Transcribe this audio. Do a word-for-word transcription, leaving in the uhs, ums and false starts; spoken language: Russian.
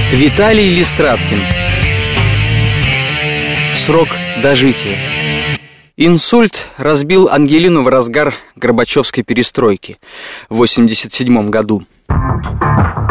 Виталий Листраткин. Срок дожития. Инсульт разбил Ангелину в разгар Горбачевской перестройки в восемьдесят седьмом году.